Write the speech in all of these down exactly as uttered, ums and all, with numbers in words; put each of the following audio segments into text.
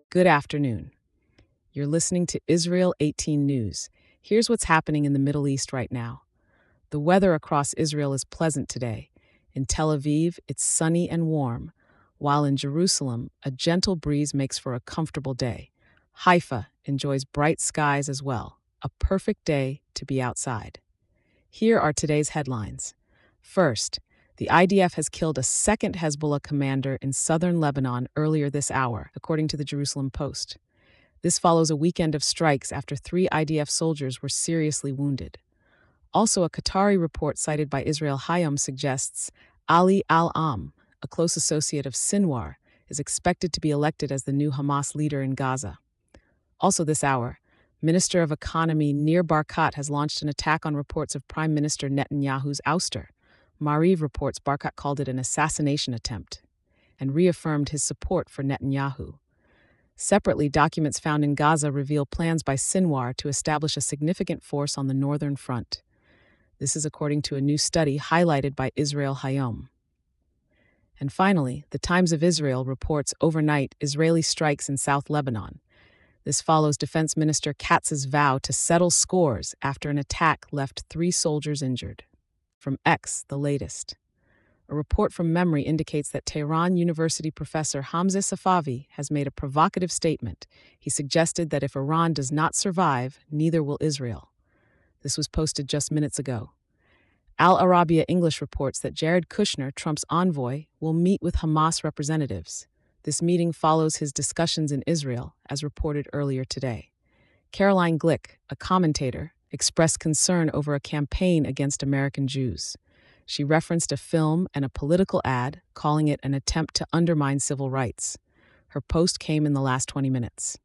Good afternoon. You're listening to Israel eighteen News. Here's what's happening in the Middle East right now. The weather across Israel is pleasant today. In Tel Aviv, it's sunny and warm, while in Jerusalem, a gentle breeze makes for a comfortable day. Haifa enjoys bright skies as well, a perfect day to be outside. Here are today's headlines. First, the I D F has killed a second Hezbollah commander in southern Lebanon earlier this hour, according to the Jerusalem Post. This follows a weekend of strikes after three I D F soldiers were seriously wounded. Also, a Qatari report cited by Israel Hayom suggests Ali al-Am, a close associate of Sinwar, is expected to be elected as the new Hamas leader in Gaza. Also this hour, Minister of Economy Nir Barkat has launched an attack on reports of Prime Minister Netanyahu's ouster. Maariv reports Barkat called it an assassination attempt and reaffirmed his support for Netanyahu. Separately, documents found in Gaza reveal plans by Sinwar to establish a significant force on the northern front. This is according to a new study highlighted by Israel Hayom. And finally, the Times of Israel reports overnight Israeli strikes in South Lebanon. This follows Defense Minister Katz's vow to settle scores after an attack left three soldiers injured. From X, the latest. A report from Memory indicates that Tehran University professor Hamza Safavi has made a provocative statement. He suggested that if Iran does not survive, neither will Israel. This was posted just minutes ago. Al Arabiya English reports that Jared Kushner, Trump's envoy, will meet with Hamas representatives. This meeting follows his discussions in Israel, as reported earlier today. Caroline Glick, a commentator, expressed concern over a campaign against American Jews. She referenced a film and a political ad, calling it an attempt to undermine civil rights. Her post came in the last twenty minutes.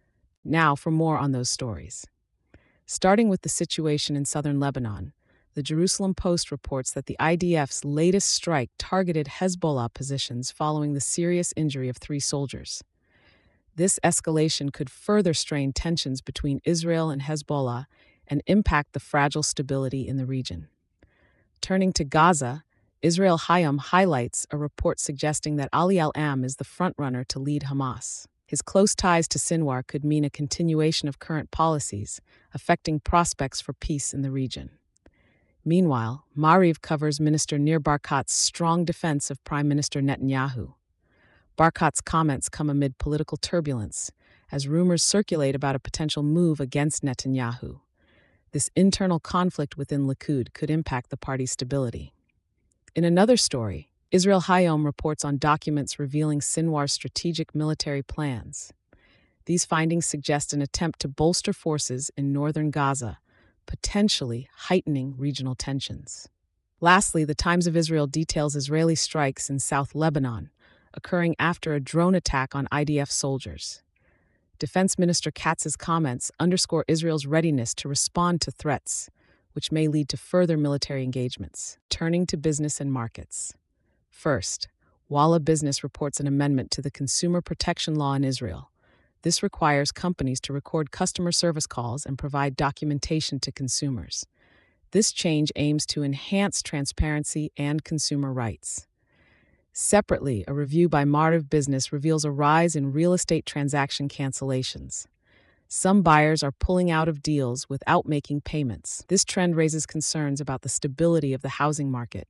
Now for more on those stories. Starting with the situation in southern Lebanon, the Jerusalem Post reports that the I D F's latest strike targeted Hezbollah positions following the serious injury of three soldiers. This escalation could further strain tensions between Israel and Hezbollah and impact the fragile stability in the region. Turning to Gaza, Israel Hayom highlights a report suggesting that Ali al-Am is the frontrunner to lead Hamas. His close ties to Sinwar could mean a continuation of current policies, affecting prospects for peace in the region. Meanwhile, Maariv covers Minister Nir Barkat's strong defense of Prime Minister Netanyahu. Barkat's comments come amid political turbulence, as rumors circulate about a potential move against Netanyahu. This internal conflict within Likud could impact the party's stability. In another story, Israel Hayom reports on documents revealing Sinwar's strategic military plans. These findings suggest an attempt to bolster forces in northern Gaza, potentially heightening regional tensions. Lastly, the Times of Israel details Israeli strikes in South Lebanon, occurring after a drone attack on I D F soldiers. Defense Minister Katz's comments underscore Israel's readiness to respond to threats, which may lead to further military engagements. Turning to business and markets. First, Walla Business reports an amendment to the Consumer Protection Law in Israel. This requires companies to record customer service calls and provide documentation to consumers. This change aims to enhance transparency and consumer rights. Separately, a review by Maariv Business reveals a rise in real estate transaction cancellations. Some buyers are pulling out of deals without making payments. This trend raises concerns about the stability of the housing market.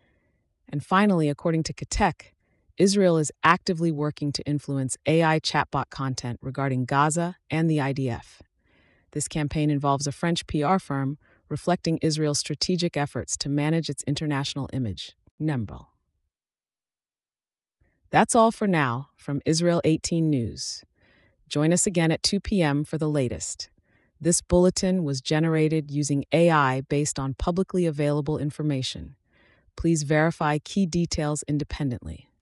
And finally, according to Katek, Israel is actively working to influence A I chatbot content regarding Gaza and the I D F. This campaign involves a French P R firm reflecting Israel's strategic efforts to manage its international image. Nembel. That's all for now from Israel eighteen News. Join us again at two p.m. for the latest. This bulletin was generated using A I based on publicly available information. Please verify key details independently.